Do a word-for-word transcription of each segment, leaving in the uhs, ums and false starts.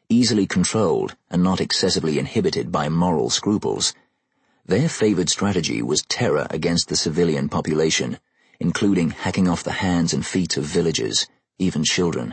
easily controlled and not excessively inhibited by moral scruples. Their favored strategy was terror against the civilian population, including hacking off the hands and feet of villagers, even children.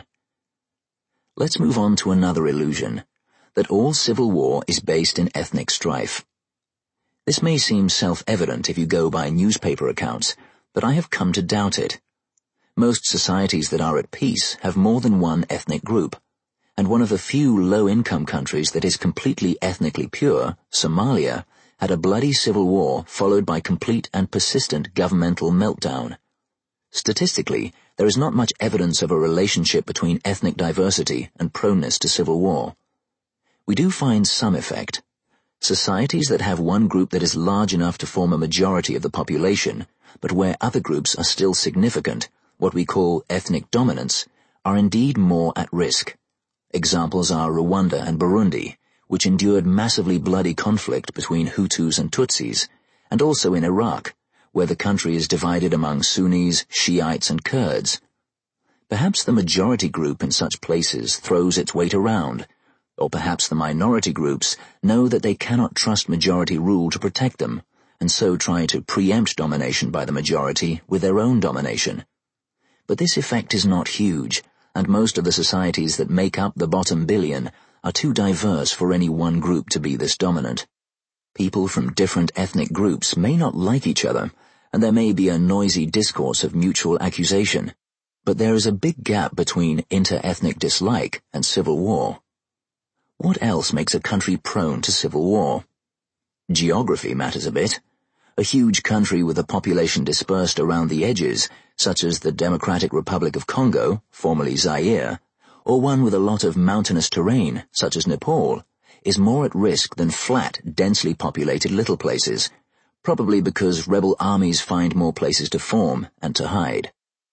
Let's move on to another illusion, that all civil war is based in ethnic strife. This may seem self-evident if you go by newspaper accounts, but I have come to doubt it. Most societies that are at peace have more than one ethnic group, and one of the few low-income countries that is completely ethnically pure, Somalia, had a bloody civil war followed by complete and persistent governmental meltdown. Statistically, there is not much evidence of a relationship between ethnic diversity and proneness to civil war. We do find some effect. Societies that have one group that is large enough to form a majority of the population, but where other groups are still significant, what we call ethnic dominance, are indeed more at risk. Examples are Rwanda and Burundi, which endured massively bloody conflict between Hutus and Tutsis, and also in Iraq, where the country is divided among Sunnis, Shiites, and Kurds. Perhaps the majority group in such places throws its weight around, or perhaps the minority groups know that they cannot trust majority rule to protect them, and so try to preempt domination by the majority with their own domination. But this effect is not huge, and most of the societies that make up the bottom billion are too diverse for any one group to be this dominant. People from different ethnic groups may not like each other, and there may be a noisy discourse of mutual accusation, but there is a big gap between inter-ethnic dislike and civil war. What else makes a country prone to civil war? Geography matters a bit. A huge country with a population dispersed around the edges, such as the Democratic Republic of Congo, formerly Zaire, or one with a lot of mountainous terrain, such as Nepal, is more at risk than flat, densely populated little places, probably because rebel armies find more places to form and to hide.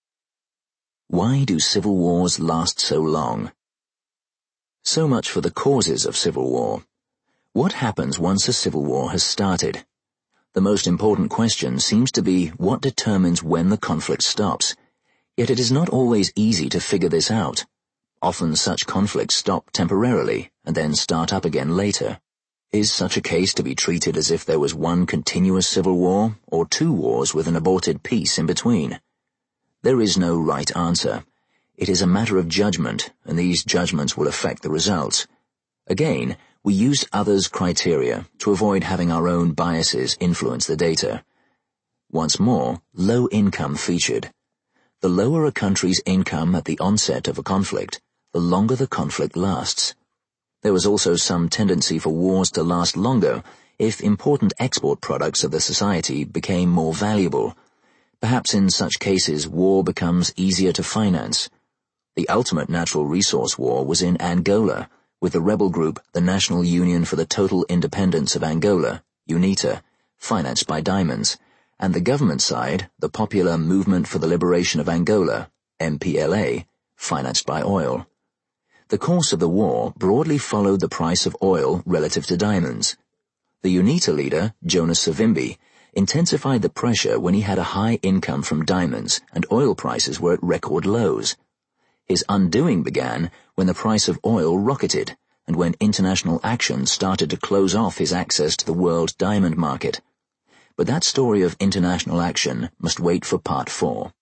Why do civil wars last so long? So much for the causes of civil war. What happens once a civil war has started? The most important question seems to be what determines when the conflict stops, yet it is not always easy to figure this out. Often such conflicts stop temporarily and then start up again later. Is such a case to be treated as if there was one continuous civil war or two wars with an aborted peace in between? There is no right answer. It is a matter of judgment, and these judgments will affect the results. Again, we use others' criteria to avoid having our own biases influence the data. Once more, low income featured. The lower a country's income at the onset of a conflict, the longer the conflict lasts. There was also some tendency for wars to last longer if important export products of the society became more valuable. Perhaps in such cases war becomes easier to finance. The ultimate natural resource war was in Angola, with the rebel group the National Union for the Total Independence of Angola, UNITA, financed by diamonds, and the government side, the Popular Movement for the Liberation of Angola, M P L A, financed by oil. The course of the war broadly followed the price of oil relative to diamonds. The UNITA leader, Jonas Savimbi, intensified the pressure when he had a high income from diamonds and oil prices were at record lows. His undoing began when the price of oil rocketed and when international action started to close off his access to the world diamond market. But that story of international action must wait for part four.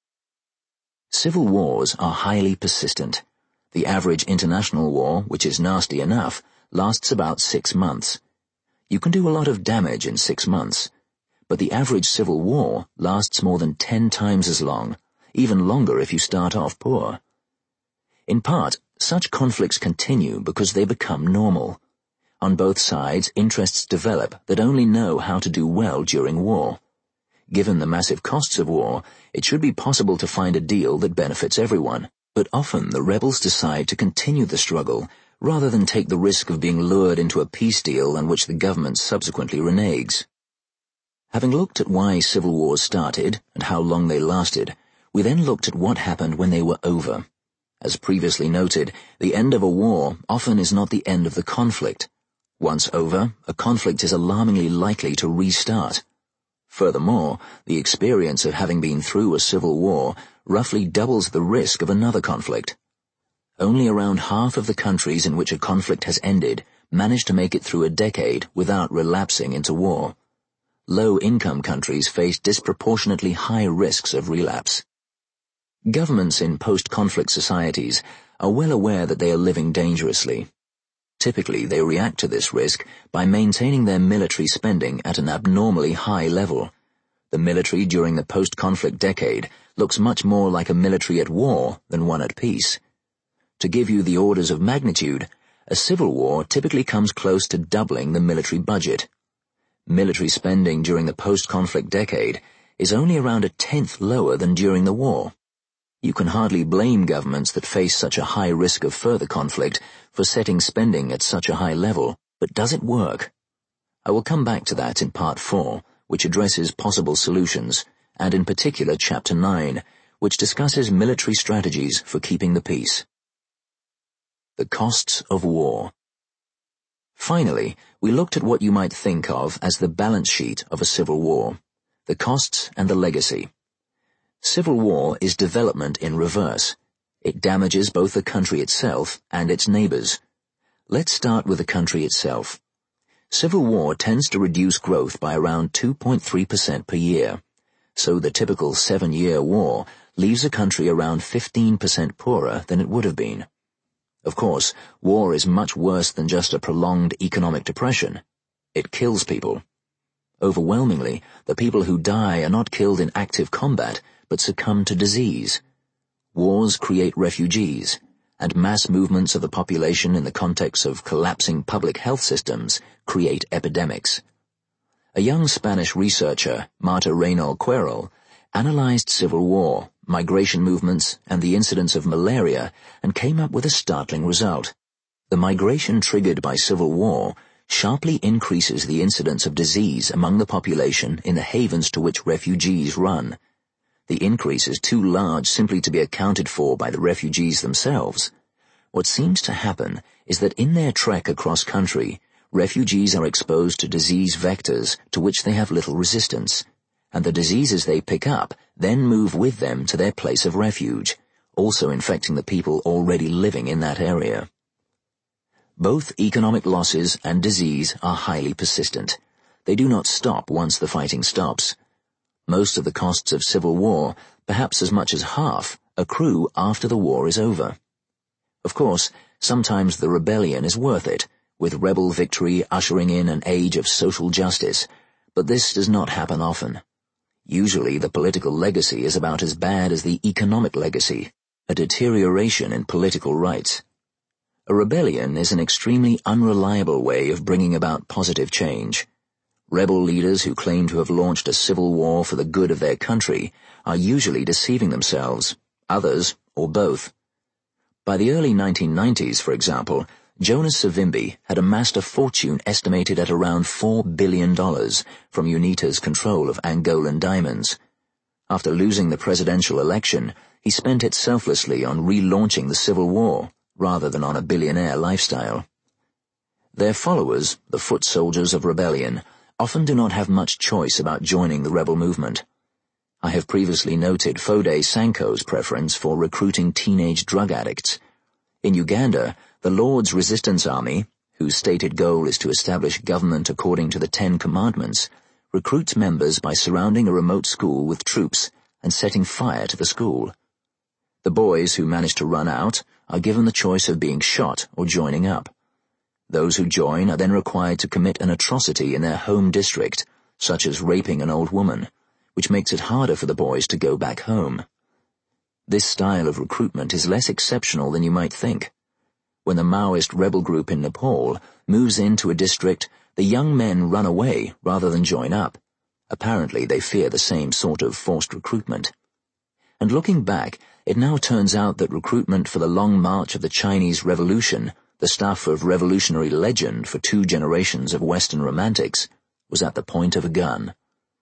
Civil wars are highly persistent. The average international war, which is nasty enough, lasts about six months. You can do a lot of damage in six months, but the average civil war lasts more than ten times as long, even longer if you start off poor. In part, such conflicts continue because they become normal. On both sides, interests develop that only know how to do well during war. Given the massive costs of war, it should be possible to find a deal that benefits everyone, but often the rebels decide to continue the struggle rather than take the risk of being lured into a peace deal on which the government subsequently reneges. Having looked at why civil wars started and how long they lasted, we then looked at what happened when they were over. As previously noted, the end of a war often is not the end of the conflict. Once over, a conflict is alarmingly likely to restart. Furthermore, the experience of having been through a civil war roughly doubles the risk of another conflict. only around half of the countries in which a conflict has ended manage to make it through a decade without relapsing into war. Low-income countries face disproportionately high risks of relapse. Governments in post-conflict societies are well aware that they are living dangerously. Typically, they react to this risk by maintaining their military spending at an abnormally high level. The military during the post-conflict decade looks much more like a military at war than one at peace. To give you the orders of magnitude, a civil war typically comes close to doubling the military budget. Military spending during the post-conflict decade is only around a tenth lower than during the war. You can hardly blame governments that face such a high risk of further conflict for setting spending at such a high level, but does it work? I will come back to that in Part four, which addresses possible solutions, and in particular Chapter nine, which discusses military strategies for keeping the peace. The costs of war. Finally, we looked at what you might think of as the balance sheet of a civil war, the costs and the legacy. Civil war is development in reverse. It damages both the country itself and its neighbors. Let's start with the country itself. Civil war tends to reduce growth by around two point three percent per year, so the typical seven-year war leaves a country around fifteen percent poorer than it would have been. Of course, war is much worse than just a prolonged economic depression. It kills people. Overwhelmingly, the people who die are not killed in active combat, but succumb to disease. Wars create refugees, and mass movements of the population in the context of collapsing public health systems create epidemics. A young Spanish researcher, Marta Reynal Querol, analyzed civil war, migration movements, and the incidence of malaria, and came up with a startling result. The migration triggered by civil war sharply increases the incidence of disease among the population in the havens to which refugees run. The increase is too large simply to be accounted for by the refugees themselves. What seems to happen is that in their trek across country, refugees are exposed to disease vectors to which they have little resistance, and the diseases they pick up then move with them to their place of refuge, also infecting the people already living in that area. Both economic losses and disease are highly persistent. They do not stop once the fighting stops. Most of the costs of civil war, perhaps as much as half, accrue after the war is over. Of course, sometimes the rebellion is worth it, with rebel victory ushering in an age of social justice, but this does not happen often. Usually the political legacy is about as bad as the economic legacy, a deterioration in political rights. A rebellion is an extremely unreliable way of bringing about positive change. Rebel leaders who claim to have launched a civil war for the good of their country are usually deceiving themselves, others, or both. By the early nineteen nineties, for example, Jonas Savimbi had amassed a fortune estimated at around four billion dollars from UNITA's control of Angolan diamonds. After losing the presidential election, he spent it selflessly on relaunching the civil war, rather than on a billionaire lifestyle. Their followers, the foot soldiers of rebellion, often do not have much choice about joining the rebel movement. I have previously noted Foday Sanko's preference for recruiting teenage drug addicts. In Uganda, the Lord's Resistance Army, whose stated goal is to establish government according to the Ten Commandments, recruits members by surrounding a remote school with troops and setting fire to the school. The boys who manage to run out are given the choice of being shot or joining up. Those who join are then required to commit an atrocity in their home district, such as raping an old woman, which makes it harder for the boys to go back home. This style of recruitment is less exceptional than you might think. When the Maoist rebel group in Nepal moves into a district, the young men run away rather than join up. Apparently they fear the same sort of forced recruitment. And looking back, it now turns out that recruitment for the Long March of the Chinese Revolution, the stuff of revolutionary legend for two generations of Western romantics, was at the point of a gun.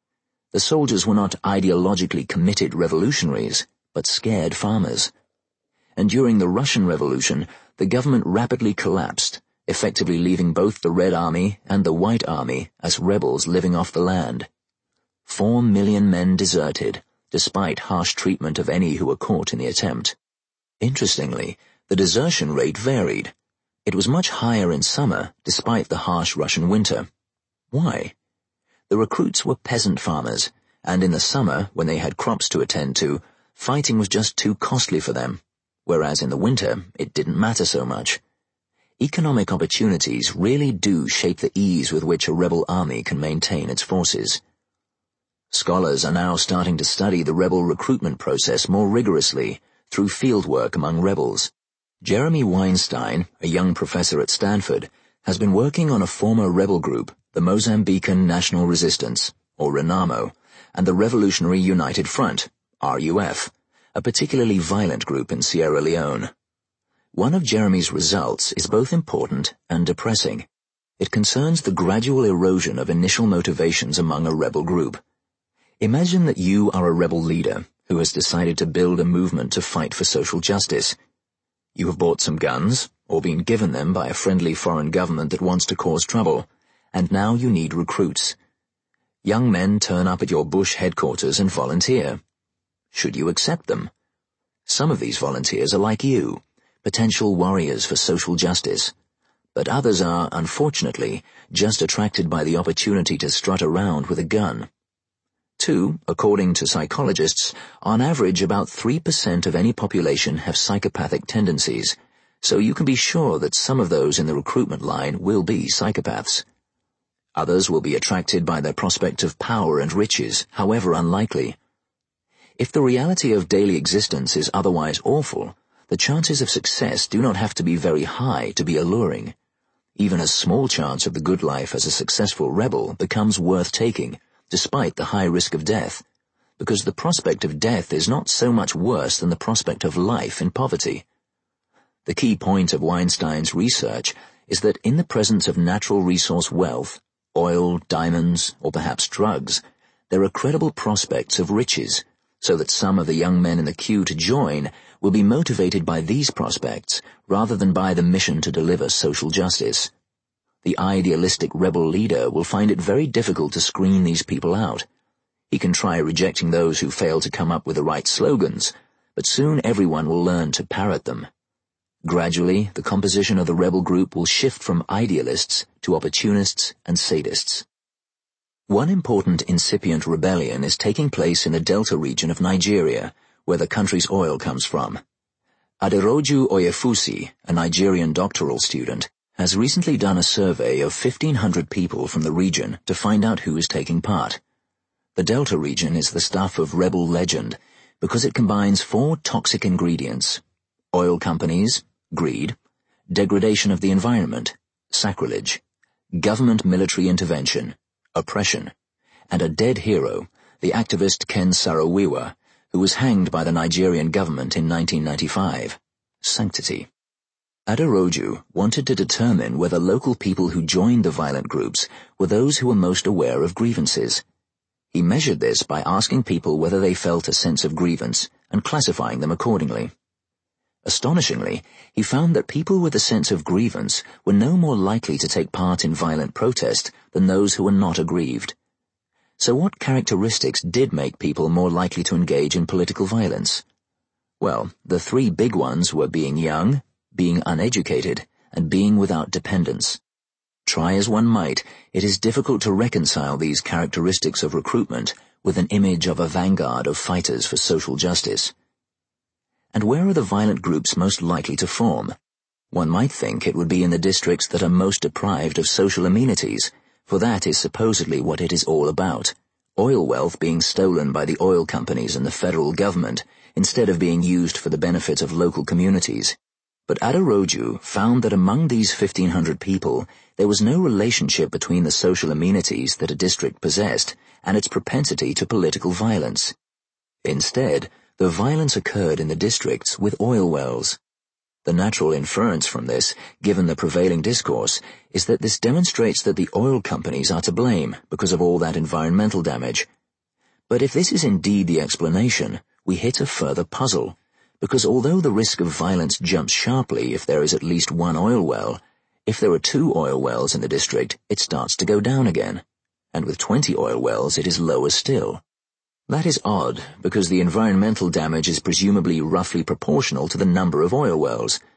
The soldiers were not ideologically committed revolutionaries, but scared farmers. And during the Russian Revolution, the government rapidly collapsed, effectively leaving both the Red Army and the White Army as rebels living off the land. Four million men deserted, despite harsh treatment of any who were caught in the attempt. Interestingly, The desertion rate varied. It was much higher in summer, despite the harsh Russian winter. Why? The recruits were peasant farmers, and in the summer, when they had crops to attend to, fighting was just too costly for them, whereas in the winter it didn't matter so much. Economic opportunities really do shape the ease with which a rebel army can maintain its forces. Scholars are now starting to study the rebel recruitment process more rigorously through fieldwork among rebels. Jeremy Weinstein, a young professor at Stanford, has been working on a former rebel group, the Mozambican National Resistance, or RENAMO, and the Revolutionary United Front, R U F, a particularly violent group in Sierra Leone. One of Jeremy's results is both important and depressing. It concerns the gradual erosion of initial motivations among a rebel group. Imagine that you are a rebel leader who has decided to build a movement to fight for social justice. You have bought some guns, or been given them by a friendly foreign government that wants to cause trouble, and now you need recruits. Young men turn up at your bush headquarters and volunteer. Should you accept them? Some of these volunteers are like you, potential warriors for social justice, but others are, unfortunately, just attracted by the opportunity to strut around with a gun. Two, according to psychologists, on average about three percent of any population have psychopathic tendencies, so you can be sure that some of those in the recruitment line will be psychopaths. Others will be attracted by the prospect of power and riches, however unlikely. If the reality of daily existence is otherwise awful, the chances of success do not have to be very high to be alluring. Even a small chance of the good life as a successful rebel becomes worth taking, despite the high risk of death, because the prospect of death is not so much worse than the prospect of life in poverty. The key point of Weinstein's research is that in the presence of natural resource wealth, oil, diamonds, or perhaps drugs, there are credible prospects of riches, so that some of the young men in the queue to join will be motivated by these prospects rather than by the mission to deliver social justice. The idealistic rebel leader will find it very difficult to screen these people out. He can try rejecting those who fail to come up with the right slogans, but soon everyone will learn to parrot them. Gradually, the composition of the rebel group will shift from idealists to opportunists and sadists. One important incipient rebellion is taking place in the delta region of Nigeria, where the country's oil comes from. Aderoju Oyefusi, a Nigerian doctoral student, has recently done a survey of fifteen hundred people from the region to find out who is taking part. The Delta region is the stuff of rebel legend because it combines four toxic ingredients: oil companies, greed; degradation of the environment, sacrilege; government military intervention, oppression; and a dead hero, the activist Ken Saro-Wiwa, who was hanged by the Nigerian government in nineteen ninety-five, sanctity. Aderoju wanted to determine whether local people who joined the violent groups were those who were most aware of grievances. He measured this by asking people whether they felt a sense of grievance and classifying them accordingly. Astonishingly, he found that people with a sense of grievance were no more likely to take part in violent protest than those who were not aggrieved. So what characteristics did make people more likely to engage in political violence? Well, the three big ones were being young, being uneducated, and being without dependence. Try as one might, it is difficult to reconcile these characteristics of recruitment with an image of a vanguard of fighters for social justice. And where are the violent groups most likely to form? One might think it would be in the districts that are most deprived of social amenities, for that is supposedly what it is all about, oil wealth being stolen by the oil companies and the federal government, instead of being used for the benefit of local communities. But Aderoju found that among these fifteen hundred people, there was no relationship between the social amenities that a district possessed and its propensity to political violence. Instead, the violence occurred in the districts with oil wells. The natural inference from this, given the prevailing discourse, is that this demonstrates that the oil companies are to blame because of all that environmental damage. But if this is indeed the explanation, we hit a further puzzle, because although the risk of violence jumps sharply if there is at least one oil well, if there are two oil wells in the district, it starts to go down again, and with twenty oil wells it is lower still. That is odd, because the environmental damage is presumably roughly proportional to the number of oil wells,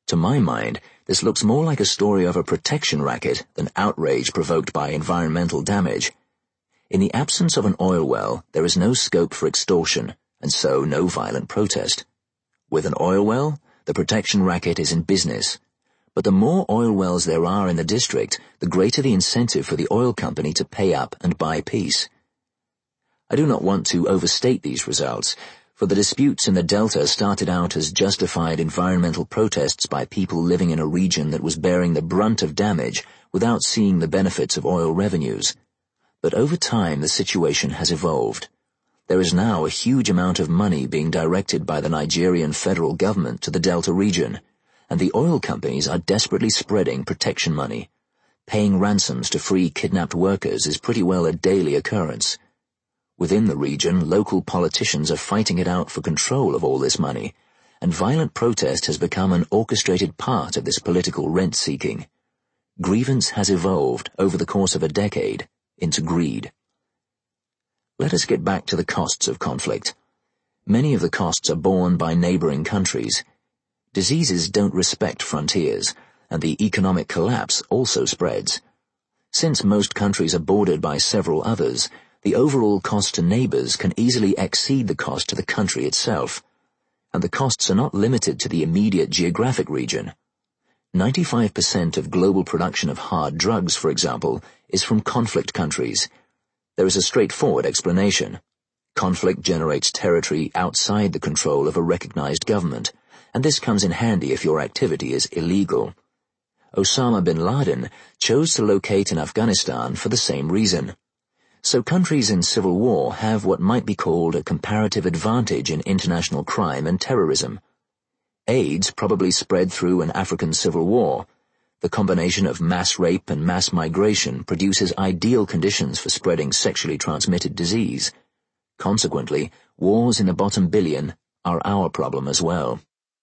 To my mind, this looks more like a story of a protection racket than outrage provoked by environmental damage. In the absence of an oil well, there is no scope for extortion, and so no violent protest. With an oil well, the protection racket is in business. But the more oil wells there are in the district, the greater the incentive for the oil company to pay up and buy peace. I do not want to overstate these results, for the disputes in the Delta started out as justified environmental protests by people living in a region that was bearing the brunt of damage without seeing the benefits of oil revenues. But over time the situation has evolved. There is now a huge amount of money being directed by the Nigerian federal government to the Delta region, and the oil companies are desperately spreading protection money. Paying ransoms to free kidnapped workers is pretty well a daily occurrence. Within the region, local politicians are fighting it out for control of all this money, and violent protest has become an orchestrated part of this political rent-seeking. Grievance has evolved over the course of a decade into greed. Let us get back to the costs of conflict. Many of the costs are borne by neighboring countries. Diseases don't respect frontiers, and the economic collapse also spreads. Since most countries are bordered by several others, the overall cost to neighbors can easily exceed the cost to the country itself, and the costs are not limited to the immediate geographic region. ninety-five percent of global production of hard drugs, for example, is from conflict countries. There is a straightforward explanation. Conflict generates territory outside the control of a recognized government, and this comes in handy if your activity is illegal. Osama bin Laden chose to locate in Afghanistan for the same reason. So countries in civil war have what might be called a comparative advantage in international crime and terrorism. AIDS probably spread through an African civil war. The combination of mass rape and mass migration produces ideal conditions for spreading sexually transmitted disease. Consequently, wars in the bottom billion are our problem as well.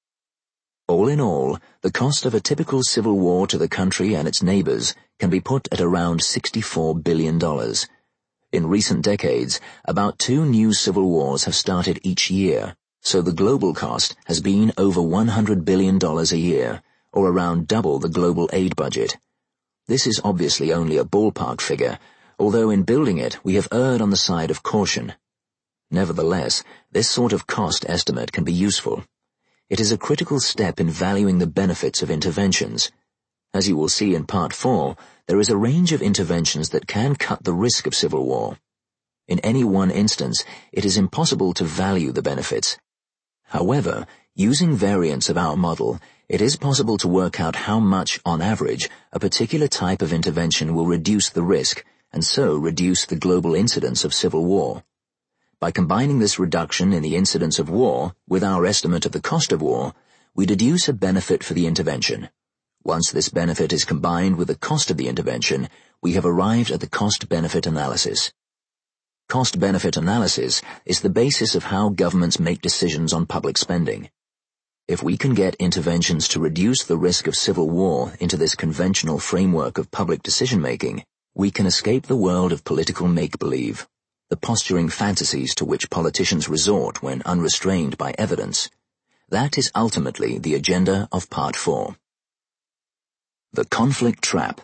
All in all, the cost of a typical civil war to the country and its neighbors can be put at around sixty-four billion dollars. In recent decades, about two new civil wars have started each year, so the global cost has been over one hundred billion dollars a year, or around double the global aid budget. This is obviously only a ballpark figure, although in building it we have erred on the side of caution. Nevertheless, this sort of cost estimate can be useful. It is a critical step in valuing the benefits of interventions. As you will see in Part four, there is a range of interventions that can cut the risk of civil war. In any one instance, it is impossible to value the benefits. However, using variants of our model, it is possible to work out how much, on average, a particular type of intervention will reduce the risk, and so reduce the global incidence of civil war. By combining this reduction in the incidence of war with our estimate of the cost of war, we deduce a benefit for the intervention. Once this benefit is combined with the cost of the intervention, we have arrived at the cost-benefit analysis. Cost-benefit analysis is the basis of how governments make decisions on public spending. If we can get interventions to reduce the risk of civil war into this conventional framework of public decision-making, we can escape the world of political make-believe, the posturing fantasies to which politicians resort when unrestrained by evidence. That is ultimately the agenda of Part four. The conflict trap.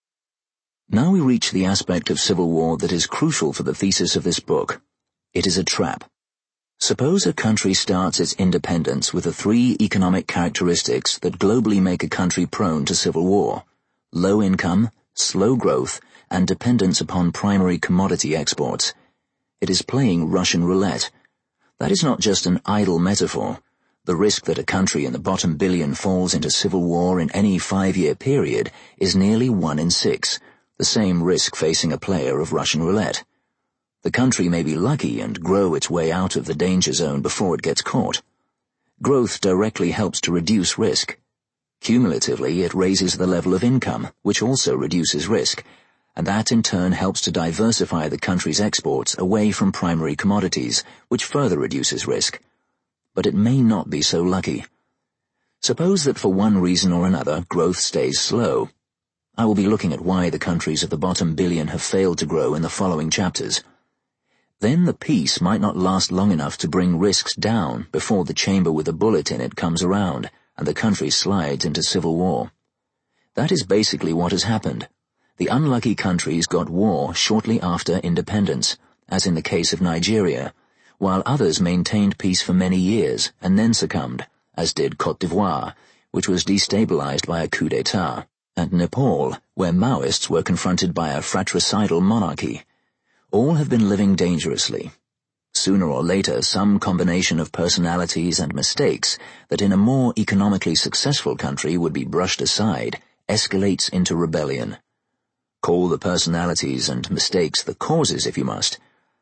Now we reach the aspect of civil war that is crucial for the thesis of this book. It is a trap. Suppose a country starts its independence with the three economic characteristics that globally make a country prone to civil war: low income, slow growth, and dependence upon primary commodity exports. It is playing Russian roulette. That is not just an idle metaphor. The risk that a country in the bottom billion falls into civil war in any five-year period is nearly one in six, the same risk facing a player of Russian roulette. The country may be lucky and grow its way out of the danger zone before it gets caught. Growth directly helps to reduce risk. Cumulatively, it raises the level of income, which also reduces risk, and that in turn helps to diversify the country's exports away from primary commodities, which further reduces risk. But it may not be so lucky. Suppose that for one reason or another growth stays slow. I will be looking at why the countries of the bottom billion have failed to grow in the following chapters. Then the peace might not last long enough to bring risks down before the chamber with a bullet in it comes around, and the country slides into civil war. That is basically what has happened. The unlucky countries got war shortly after independence, as in the case of Nigeria, while others maintained peace for many years and then succumbed, as did Côte d'Ivoire, which was destabilized by a coup d'etat, and Nepal, where Maoists were confronted by a fratricidal monarchy. All have been living dangerously. Sooner or later, some combination of personalities and mistakes that in a more economically successful country would be brushed aside escalates into rebellion. Call the personalities and mistakes the causes if you must.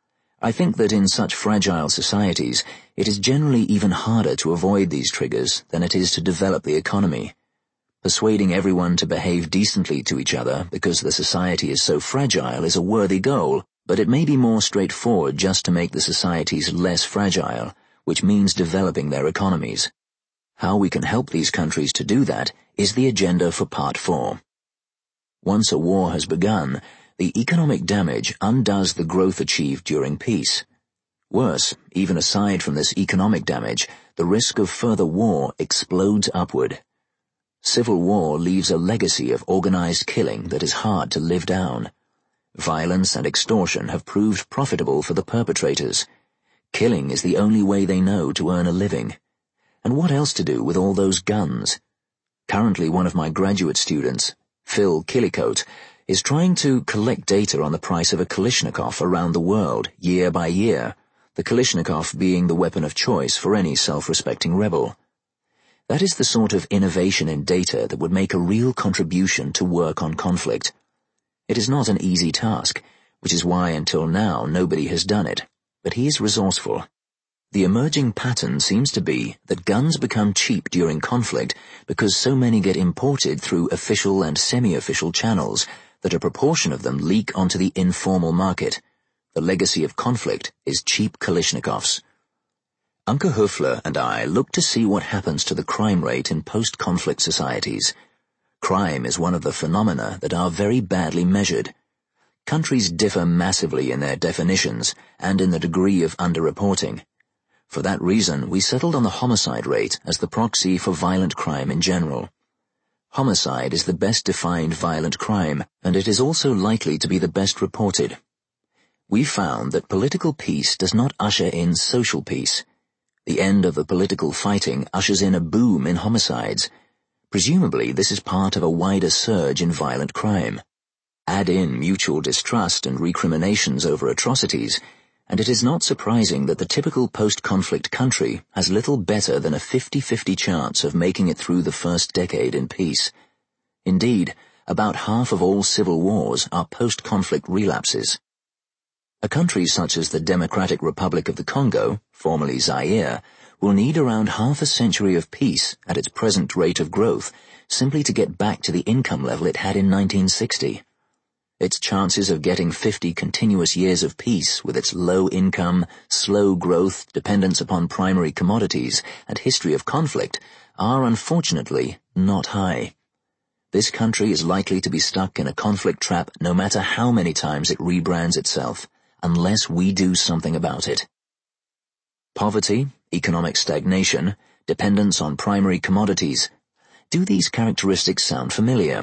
I think that in such fragile societies, it is generally even harder to avoid these triggers than it is to develop the economy. Persuading everyone to behave decently to each other because the society is so fragile is a worthy goal, but it may be more straightforward just to make the societies less fragile, which means developing their economies. How we can help these countries to do that is the agenda for Part four. Once a war has begun, the economic damage undoes the growth achieved during peace. Worse, even aside from this economic damage, the risk of further war explodes upward. Civil war leaves a legacy of organized killing that is hard to live down. Violence and extortion have proved profitable for the perpetrators. Killing is the only way they know to earn a living. And what else to do with all those guns? Currently one of my graduate students, Phil Killicoat, is trying to collect data on the price of a Kalashnikov around the world, year by year, the Kalashnikov being the weapon of choice for any self-respecting rebel. That is the sort of innovation in data that would make a real contribution to work on conflict. It is not an easy task, which is why until now nobody has done it, but he is resourceful. The emerging pattern seems to be that guns become cheap during conflict because so many get imported through official and semi-official channels that a proportion of them leak onto the informal market. The legacy of conflict is cheap Kalashnikovs. Anke Höfler and I look to see what happens to the crime rate in post-conflict societies. Crime is one of the phenomena that are very badly measured. Countries differ massively in their definitions and in the degree of underreporting. For that reason, we settled on the homicide rate as the proxy for violent crime in general. Homicide is the best defined violent crime, and it is also likely to be the best reported. We found that political peace does not usher in social peace. The end of the political fighting ushers in a boom in homicides. Presumably, this is part of a wider surge in violent crime. Add in mutual distrust and recriminations over atrocities, and it is not surprising that the typical post-conflict country has little better than a fifty-fifty chance of making it through the first decade in peace. Indeed, about half of all civil wars are post-conflict relapses. A country such as the Democratic Republic of the Congo, formerly Zaire, will need around half a century of peace at its present rate of growth simply to get back to the income level it had in nineteen sixty. Its chances of getting fifty continuous years of peace with its low income, slow growth, dependence upon primary commodities, and history of conflict are unfortunately not high. This country is likely to be stuck in a conflict trap no matter how many times it rebrands itself, unless we do something about it. Poverty, economic stagnation, dependence on primary commodities. Do these characteristics sound familiar?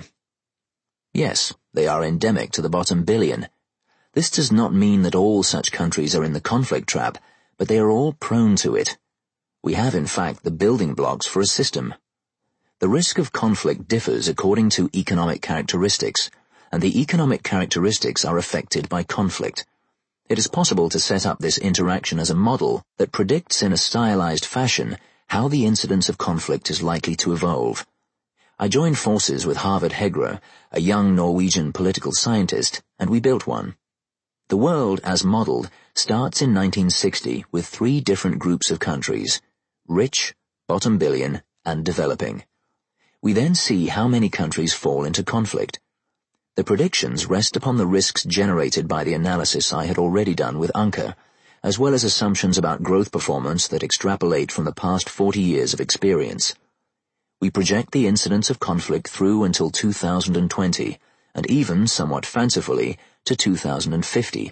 Yes, they are endemic to the bottom billion. This does not mean that all such countries are in the conflict trap, but they are all prone to it. We have, in fact, the building blocks for a system. The risk of conflict differs according to economic characteristics, and the economic characteristics are affected by conflict. It is possible to set up this interaction as a model that predicts in a stylized fashion how the incidence of conflict is likely to evolve. I joined forces with Harvard Hegra, a young Norwegian political scientist, and we built one. The world, as modeled, starts in nineteen sixty with three different groups of countries: rich, bottom billion, and developing. We then see how many countries fall into conflict. The predictions rest upon the risks generated by the analysis I had already done with Anke, as well as assumptions about growth performance that extrapolate from the past forty years of experience. We project the incidence of conflict through until two thousand twenty, and even, somewhat fancifully, to two thousand fifty.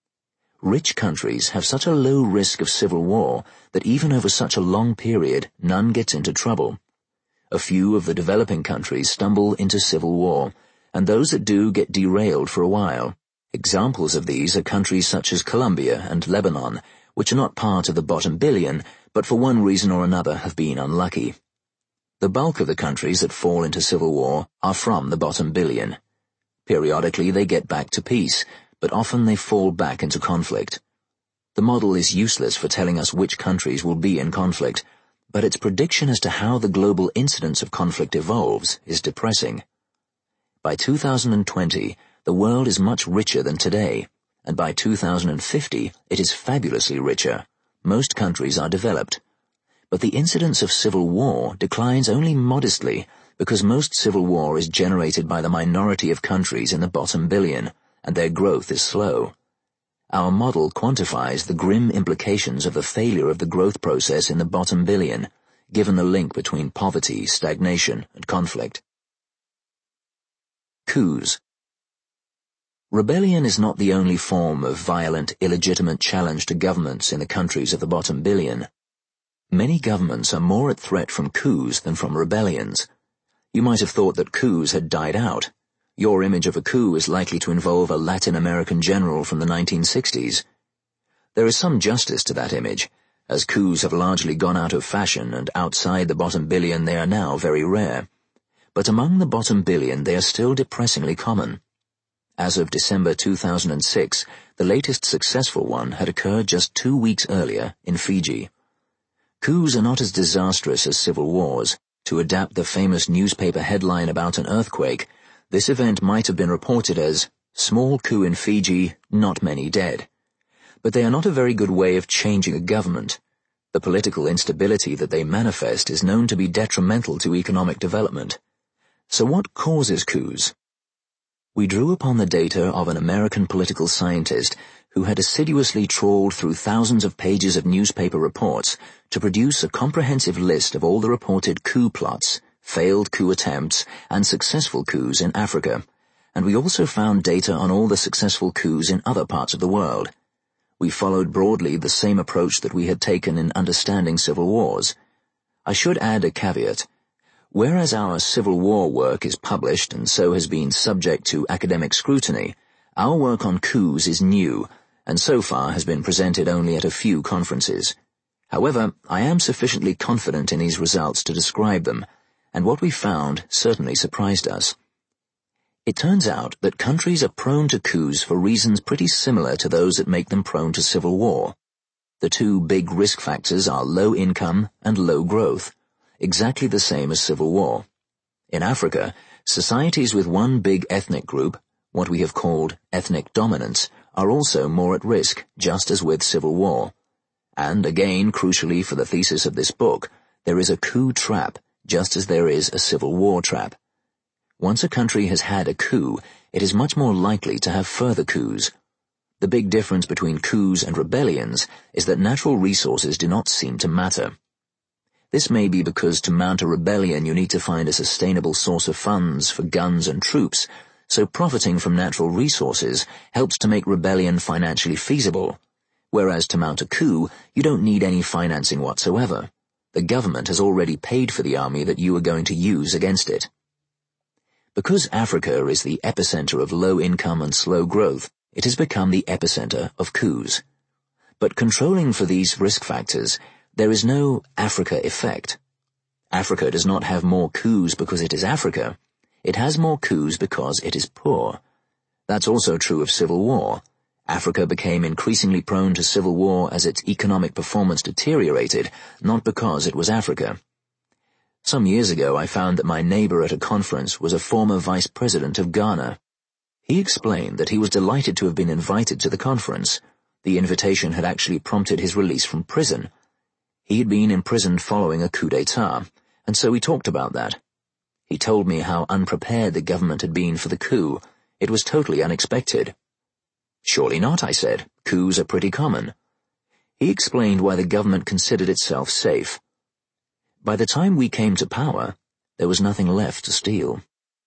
Rich countries have such a low risk of civil war that even over such a long period none gets into trouble. A few of the developing countries stumble into civil war, and those that do get derailed for a while. Examples of these are countries such as Colombia and Lebanon, which are not part of the bottom billion, but for one reason or another have been unlucky. The bulk of the countries that fall into civil war are from the bottom billion. Periodically they get back to peace, but often they fall back into conflict. The model is useless for telling us which countries will be in conflict, but its prediction as to how the global incidence of conflict evolves is depressing. By two thousand twenty, the world is much richer than today, and by two thousand fifty it is fabulously richer. Most countries are developed. But the incidence of civil war declines only modestly because most civil war is generated by the minority of countries in the bottom billion, and their growth is slow. Our model quantifies the grim implications of the failure of the growth process in the bottom billion, given the link between poverty, stagnation, and conflict. Coups. Rebellion is not the only form of violent, illegitimate challenge to governments in the countries of the bottom billion. Many governments are more at threat from coups than from rebellions. You might have thought that coups had died out. Your image of a coup is likely to involve a Latin American general from the nineteen sixties. There is some justice to that image, as coups have largely gone out of fashion and outside the bottom billion they are now very rare. But among the bottom billion they are still depressingly common. As of December two thousand six, the latest successful one had occurred just two weeks earlier in Fiji. Coups are not as disastrous as civil wars. To adapt the famous newspaper headline about an earthquake, this event might have been reported as, "Small coup in Fiji, not many dead." But they are not a very good way of changing a government. The political instability that they manifest is known to be detrimental to economic development. So what causes coups? We drew upon the data of an American political scientist who had assiduously trawled through thousands of pages of newspaper reports to produce a comprehensive list of all the reported coup plots, failed coup attempts, and successful coups in Africa, and we also found data on all the successful coups in other parts of the world. We followed broadly the same approach that we had taken in understanding civil wars. I should add a caveat. Whereas our Civil War work is published and so has been subject to academic scrutiny, our work on coups is new, and so far has been presented only at a few conferences. However, I am sufficiently confident in these results to describe them, and what we found certainly surprised us. It turns out that countries are prone to coups for reasons pretty similar to those that make them prone to civil war. The two big risk factors are low income and low growth, exactly the same as civil war. In Africa, societies with one big ethnic group, what we have called ethnic dominance, are also more at risk, just as with civil war. And again, crucially for the thesis of this book, there is a coup trap, just as there is a civil war trap. Once a country has had a coup, it is much more likely to have further coups. The big difference between coups and rebellions is that natural resources do not seem to matter. This may be because to mount a rebellion you need to find a sustainable source of funds for guns and troops, so profiting from natural resources helps to make rebellion financially feasible, whereas to mount a coup you don't need any financing whatsoever. The government has already paid for the army that you are going to use against it. Because Africa is the epicenter of low income and slow growth, it has become the epicenter of coups. But controlling for these risk factors, there is no Africa effect. Africa does not have more coups because it is Africa. It has more coups because it is poor. That's also true of civil war. Africa became increasingly prone to civil war as its economic performance deteriorated, not because it was Africa. Some years ago I found that my neighbor at a conference was a former vice president of Ghana. He explained that he was delighted to have been invited to the conference. The invitation had actually prompted his release from prison. He had been imprisoned following a coup d'etat, and so we talked about that. He told me how unprepared the government had been for the coup. It was totally unexpected. Surely not, I said. Coups are pretty common. He explained why the government considered itself safe. By the time we came to power, there was nothing left to steal.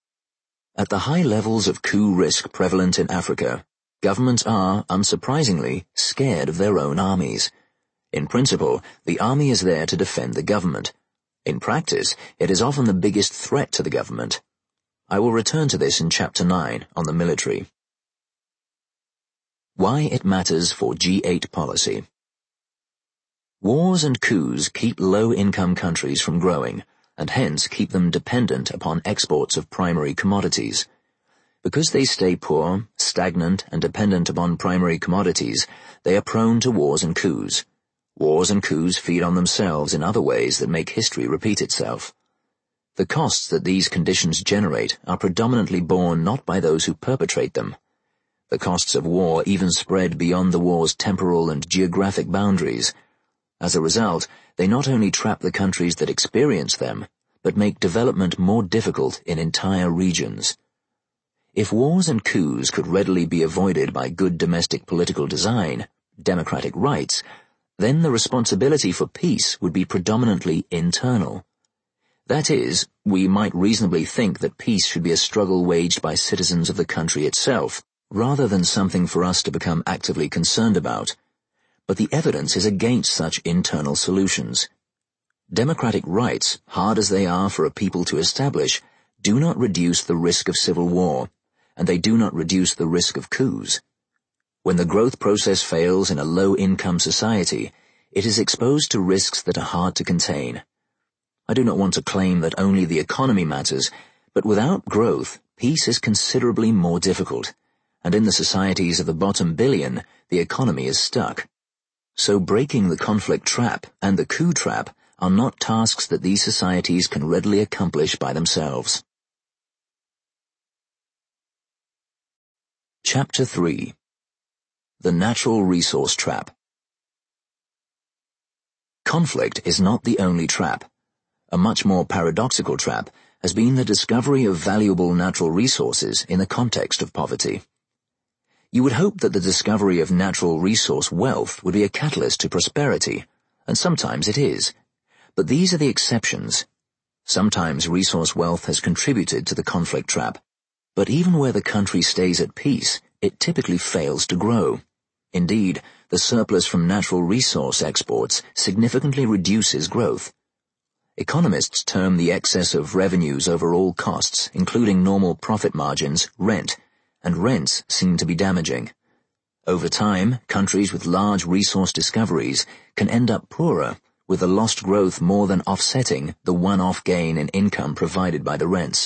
At the high levels of coup risk prevalent in Africa, governments are, unsurprisingly, scared of their own armies. In principle, the army is there to defend the government. In practice, it is often the biggest threat to the government. I will return to this in Chapter nine on the military. Why it matters for G eight policy. Wars and coups keep low-income countries from growing, and hence keep them dependent upon exports of primary commodities. Because they stay poor, stagnant, and dependent upon primary commodities, they are prone to wars and coups. Wars and coups feed on themselves in other ways that make history repeat itself. The costs that these conditions generate are predominantly borne not by those who perpetrate them. The costs of war even spread beyond the war's temporal and geographic boundaries. As a result, they not only trap the countries that experience them, but make development more difficult in entire regions. If wars and coups could readily be avoided by good domestic political design, democratic rights, then the responsibility for peace would be predominantly internal. That is, we might reasonably think that peace should be a struggle waged by citizens of the country itself, rather than something for us to become actively concerned about. But the evidence is against such internal solutions. Democratic rights, hard as they are for a people to establish, do not reduce the risk of civil war, and they do not reduce the risk of coups. When the growth process fails in a low-income society, it is exposed to risks that are hard to contain. I do not want to claim that only the economy matters, but without growth, peace is considerably more difficult, and in the societies of the bottom billion, the economy is stuck. So breaking the conflict trap and the coup trap are not tasks that these societies can readily accomplish by themselves. Chapter three. The Natural Resource Trap. Conflict is not the only trap. A much more paradoxical trap has been the discovery of valuable natural resources in the context of poverty. You would hope that the discovery of natural resource wealth would be a catalyst to prosperity, and sometimes it is. But these are the exceptions. Sometimes resource wealth has contributed to the conflict trap, but even where the country stays at peace, it typically fails to grow. Indeed, the surplus from natural resource exports significantly reduces growth. Economists term the excess of revenues over all costs, including normal profit margins, rent, and rents seem to be damaging. Over time, countries with large resource discoveries can end up poorer, with the lost growth more than offsetting the one-off gain in income provided by the rents.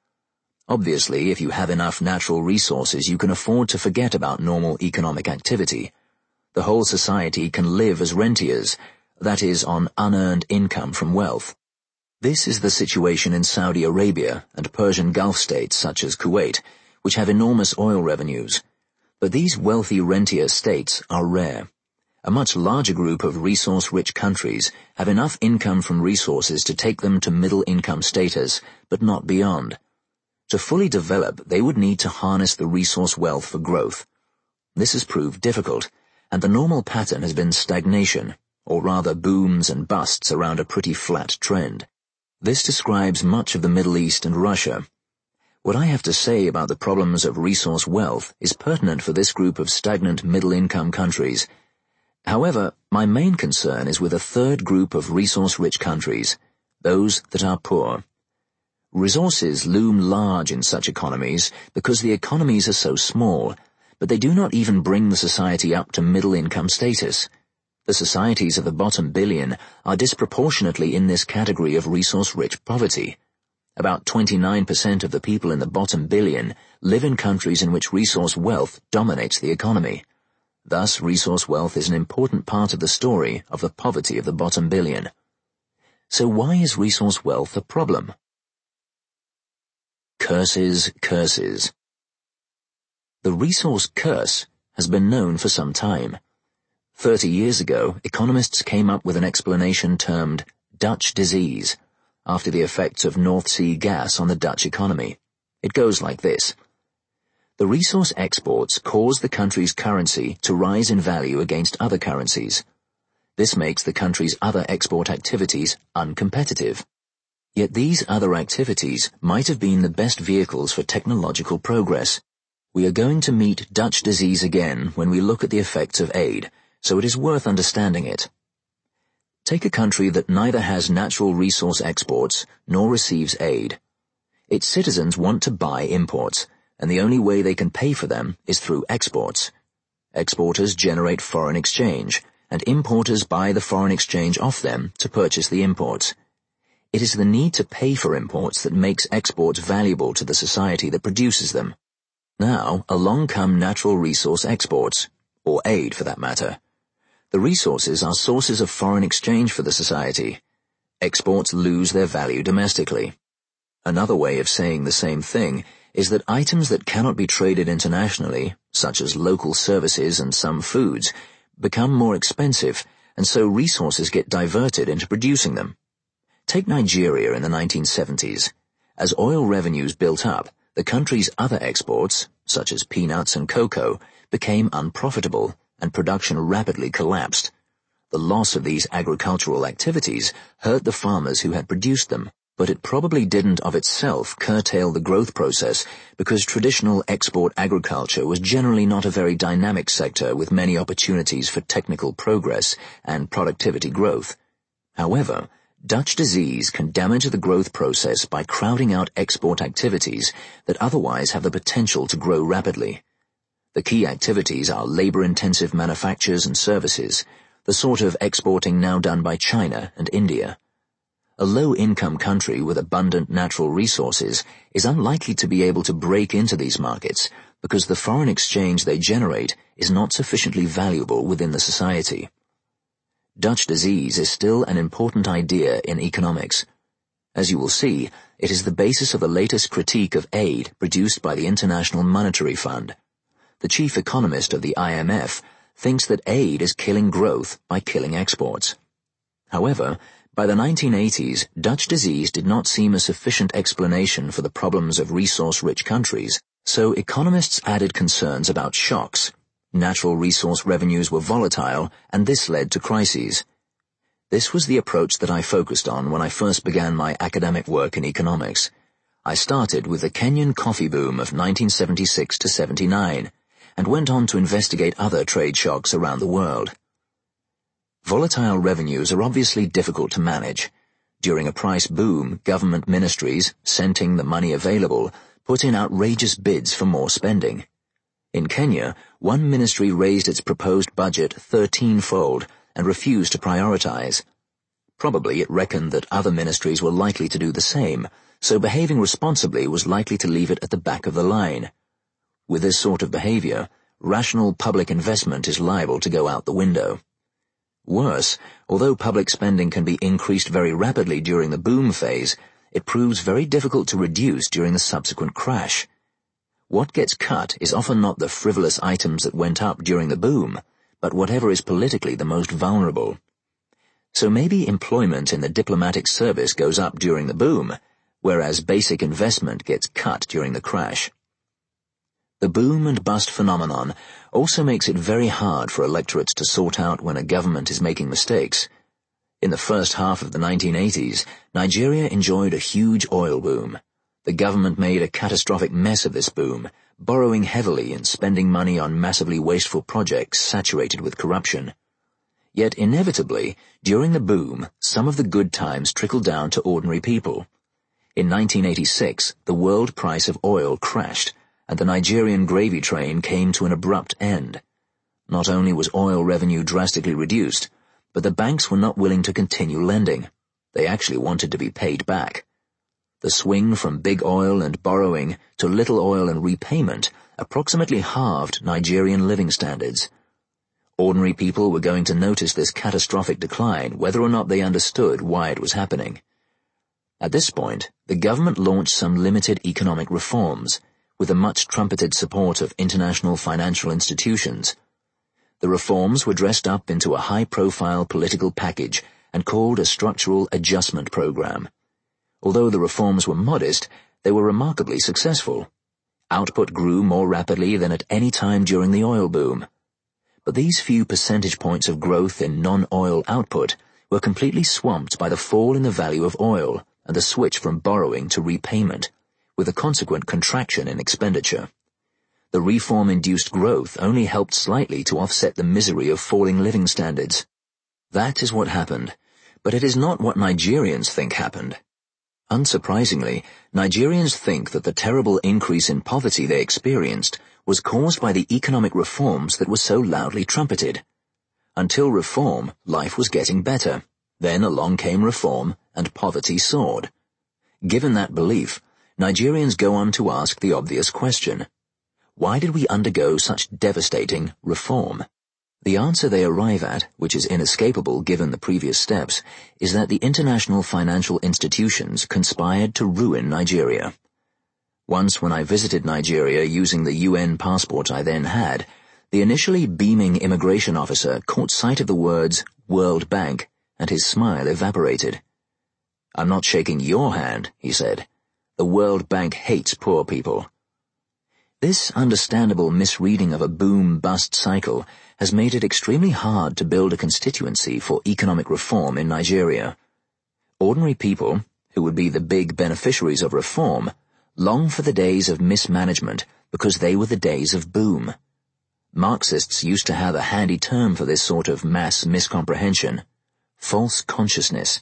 Obviously, if you have enough natural resources, you can afford to forget about normal economic activity. The whole society can live as rentiers, that is, on unearned income from wealth. This is the situation in Saudi Arabia and Persian Gulf states such as Kuwait, which have enormous oil revenues. But these wealthy rentier states are rare. A much larger group of resource-rich countries have enough income from resources to take them to middle-income status, but not beyond. To fully develop, they would need to harness the resource wealth for growth. This has proved difficult, and the normal pattern has been stagnation, or rather booms and busts around a pretty flat trend. This describes much of the Middle East and Russia. What I have to say about the problems of resource wealth is pertinent for this group of stagnant middle-income countries. However, my main concern is with a third group of resource-rich countries, those that are poor. Resources loom large in such economies because the economies are so small, but they do not even bring the society up to middle-income status. The societies of the bottom billion are disproportionately in this category of resource-rich poverty. About twenty-nine percent of the people in the bottom billion live in countries in which resource wealth dominates the economy. Thus, resource wealth is an important part of the story of the poverty of the bottom billion. So why is resource wealth a problem? Curses, curses. The resource curse has been known for some time. Thirty years ago, economists came up with an explanation termed Dutch disease, after the effects of North Sea gas on the Dutch economy. It goes like this. The resource exports cause the country's currency to rise in value against other currencies. This makes the country's other export activities uncompetitive. Yet these other activities might have been the best vehicles for technological progress. We are going to meet Dutch disease again when we look at the effects of aid, so it is worth understanding it. Take a country that neither has natural resource exports nor receives aid. Its citizens want to buy imports, and the only way they can pay for them is through exports. Exporters generate foreign exchange, and importers buy the foreign exchange off them to purchase the imports. It is the need to pay for imports that makes exports valuable to the society that produces them. Now, along come natural resource exports, or aid for that matter. The resources are sources of foreign exchange for the society. Exports lose their value domestically. Another way of saying the same thing is that items that cannot be traded internationally, such as local services and some foods, become more expensive, and so resources get diverted into producing them. Take Nigeria in the nineteen seventies. As oil revenues built up, the country's other exports, such as peanuts and cocoa, became unprofitable, and production rapidly collapsed. The loss of these agricultural activities hurt the farmers who had produced them, but it probably didn't of itself curtail the growth process because traditional export agriculture was generally not a very dynamic sector with many opportunities for technical progress and productivity growth. However, Dutch disease can damage the growth process by crowding out export activities that otherwise have the potential to grow rapidly. The key activities are labor-intensive manufactures and services, the sort of exporting now done by China and India. A low-income country with abundant natural resources is unlikely to be able to break into these markets because the foreign exchange they generate is not sufficiently valuable within the society. Dutch disease is still an important idea in economics. As you will see, it is the basis of the latest critique of aid produced by the International Monetary Fund. The chief economist of the I M F thinks that aid is killing growth by killing exports. However, by the nineteen eighties, Dutch disease did not seem a sufficient explanation for the problems of resource-rich countries, so economists added concerns about shocks. Natural resource revenues were volatile, and this led to crises. This was the approach that I focused on when I first began my academic work in economics. I started with the Kenyan coffee boom of nineteen seventy-six to seventy-nine, and went on to investigate other trade shocks around the world. Volatile revenues are obviously difficult to manage. During a price boom, government ministries, scenting the money available, put in outrageous bids for more spending. In Kenya, one ministry raised its proposed budget thirteen-fold and refused to prioritize. Probably it reckoned that other ministries were likely to do the same, so behaving responsibly was likely to leave it at the back of the line. With this sort of behavior, rational public investment is liable to go out the window. Worse, although public spending can be increased very rapidly during the boom phase, it proves very difficult to reduce during the subsequent crash. What gets cut is often not the frivolous items that went up during the boom, but whatever is politically the most vulnerable. So maybe employment in the diplomatic service goes up during the boom, whereas basic investment gets cut during the crash. The boom and bust phenomenon also makes it very hard for electorates to sort out when a government is making mistakes. In the first half of the nineteen eighties, Nigeria enjoyed a huge oil boom. The government made a catastrophic mess of this boom, borrowing heavily and spending money on massively wasteful projects saturated with corruption. Yet inevitably, during the boom, some of the good times trickled down to ordinary people. In nineteen eighty-six, the world price of oil crashed, and the Nigerian gravy train came to an abrupt end. Not only was oil revenue drastically reduced, but the banks were not willing to continue lending. They actually wanted to be paid back. The swing from big oil and borrowing to little oil and repayment approximately halved Nigerian living standards. Ordinary people were going to notice this catastrophic decline whether or not they understood why it was happening. At this point, the government launched some limited economic reforms, with the much-trumpeted support of international financial institutions. The reforms were dressed up into a high-profile political package and called a structural adjustment program. Although the reforms were modest, they were remarkably successful. Output grew more rapidly than at any time during the oil boom. But these few percentage points of growth in non-oil output were completely swamped by the fall in the value of oil and the switch from borrowing to repayment, with a consequent contraction in expenditure. The reform-induced growth only helped slightly to offset the misery of falling living standards. That is what happened. But it is not what Nigerians think happened. Unsurprisingly, Nigerians think that the terrible increase in poverty they experienced was caused by the economic reforms that were so loudly trumpeted. Until reform, life was getting better. Then along came reform, and poverty soared. Given that belief, Nigerians go on to ask the obvious question: why did we undergo such devastating reform? The answer they arrive at, which is inescapable given the previous steps, is that the international financial institutions conspired to ruin Nigeria. Once when I visited Nigeria using the U N passport I then had, the initially beaming immigration officer caught sight of the words World Bank, and his smile evaporated. "I'm not shaking your hand," he said. "The World Bank hates poor people." This understandable misreading of a boom-bust cycle has made it extremely hard to build a constituency for economic reform in Nigeria. Ordinary people, who would be the big beneficiaries of reform, long for the days of mismanagement because they were the days of boom. Marxists used to have a handy term for this sort of mass miscomprehension: false consciousness.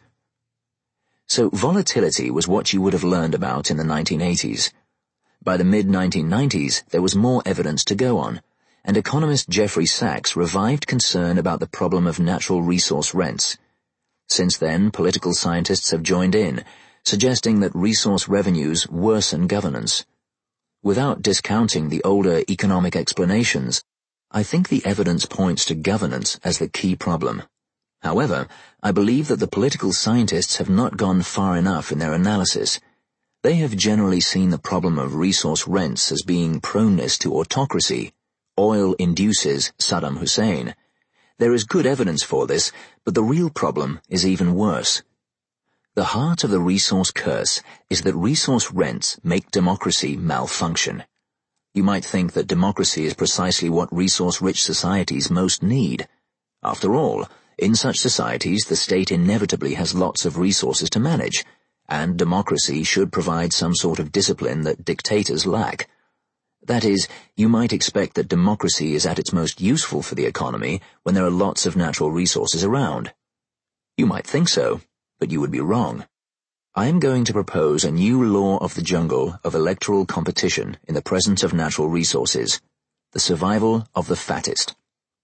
So volatility was what you would have learned about in the nineteen eighties. By the mid nineteen nineties, there was more evidence to go on, and economist Jeffrey Sachs revived concern about the problem of natural resource rents. Since then, political scientists have joined in, suggesting that resource revenues worsen governance. Without discounting the older economic explanations, I think the evidence points to governance as the key problem. However, I believe that the political scientists have not gone far enough in their analysis. They have generally seen the problem of resource rents as being proneness to autocracy. Oil induces Saddam Hussein. There is good evidence for this, but the real problem is even worse. The heart of the resource curse is that resource rents make democracy malfunction. You might think that democracy is precisely what resource-rich societies most need. After all, in such societies the state inevitably has lots of resources to manage, and democracy should provide some sort of discipline that dictators lack. That is, you might expect that democracy is at its most useful for the economy when there are lots of natural resources around. You might think so, but you would be wrong. I am going to propose a new law of the jungle of electoral competition in the presence of natural resources: the survival of the fattest.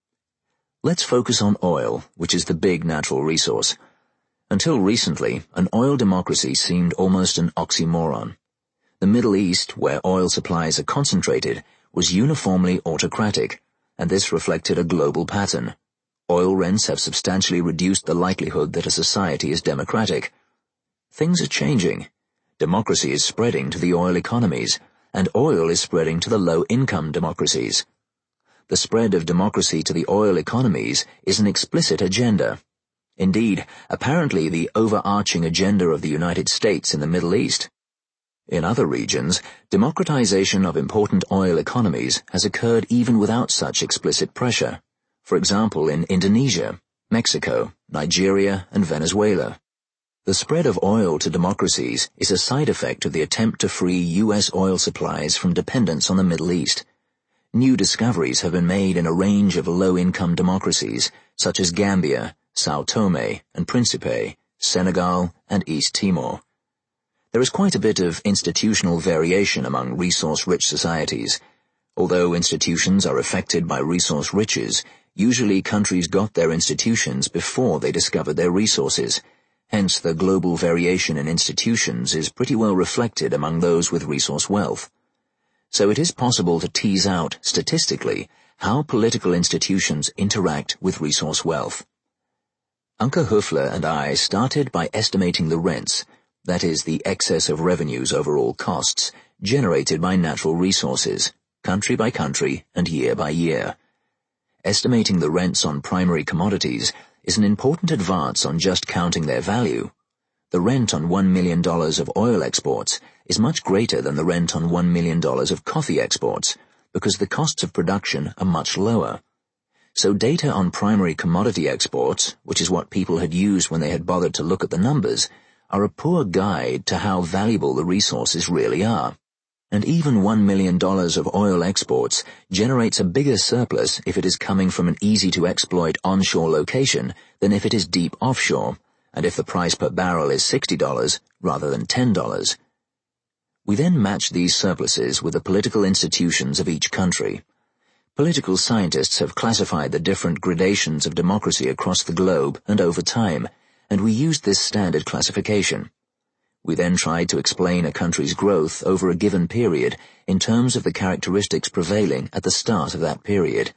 Let's focus on oil, which is the big natural resource. Until recently, an oil democracy seemed almost an oxymoron. The Middle East, where oil supplies are concentrated, was uniformly autocratic, and this reflected a global pattern. Oil rents have substantially reduced the likelihood that a society is democratic. Things are changing. Democracy is spreading to the oil economies, and oil is spreading to the low-income democracies. The spread of democracy to the oil economies is an explicit agenda. Indeed, apparently the overarching agenda of the United States in the Middle East. In other regions, democratization of important oil economies has occurred even without such explicit pressure. For example, in Indonesia, Mexico, Nigeria, and Venezuela. The spread of oil to democracies is a side effect of the attempt to free U S oil supplies from dependence on the Middle East. New discoveries have been made in a range of low-income democracies, such as Gambia, Sao Tome and Principe, Senegal, and East Timor. There is quite a bit of institutional variation among resource-rich societies. Although institutions are affected by resource riches, usually countries got their institutions before they discovered their resources. Hence, the global variation in institutions is pretty well reflected among those with resource wealth. So it is possible to tease out, statistically, how political institutions interact with resource wealth. Anke Höfler and I started by estimating the rents, that is, the excess of revenues over all costs, generated by natural resources, country by country and year by year. Estimating the rents on primary commodities is an important advance on just counting their value. The rent on one million dollars of oil exports is much greater than the rent on one million dollars of coffee exports, because the costs of production are much lower. So data on primary commodity exports, which is what people had used when they had bothered to look at the numbers, are a poor guide to how valuable the resources really are. And even one million dollars of oil exports generates a bigger surplus if it is coming from an easy-to-exploit onshore location than if it is deep offshore, and if the price per barrel is sixty dollars rather than ten dollars. We then match these surpluses with the political institutions of each country. Political scientists have classified the different gradations of democracy across the globe and over time, and we used this standard classification. We then tried to explain a country's growth over a given period in terms of the characteristics prevailing at the start of that period.